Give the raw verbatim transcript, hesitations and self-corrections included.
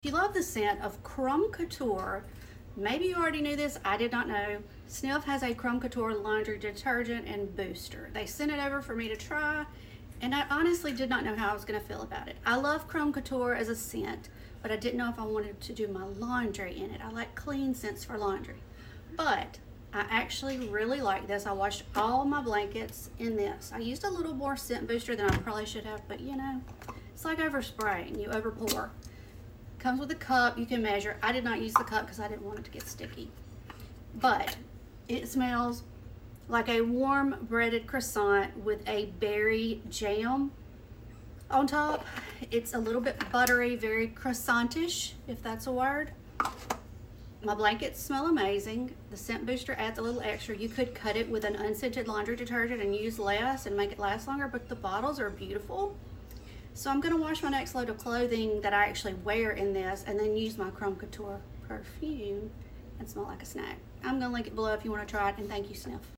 If you love the scent of Creme Couture, maybe you already knew this, I did not know. Sniff has a Creme Couture laundry detergent and booster. They sent it over for me to try, and I honestly did not know how I was gonna feel about it. I love Creme Couture as a scent, but I didn't know if I wanted to do my laundry in it. I like clean scents for laundry. But I actually really like this. I washed all my blankets in this. I used a little more scent booster than I probably should have, but you know, it's like overspraying, you over pour. Comes with a cup, you can measure. I did not use the cup because I didn't want it to get sticky. But it smells like a warm breaded croissant with a berry jam on top. It's a little bit buttery, very croissantish, if that's a word. My blankets smell amazing. The scent booster adds a little extra. You could cut it with an unscented laundry detergent and use less and make it last longer, but the bottles are beautiful. So I'm gonna wash my next load of clothing that I actually wear in this and then use my Creme Couture perfume and smell like a snack. I'm gonna link it below if you wanna try it, and thank you, Sniff.